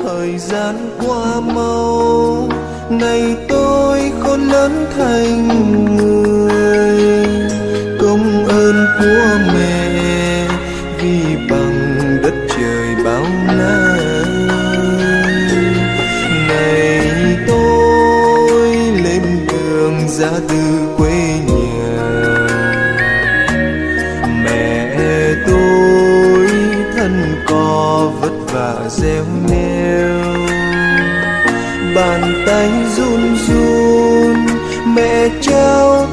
thời gian qua mau, ngày tôi khôn lớn thành người. Công ơn của mẹ vì bằng đất trời bao la. Ngày tôi lên đường ra từ quê nhà, mẹ tôi thân co vất vả gieo neo. Bàn tay run run mẹ trao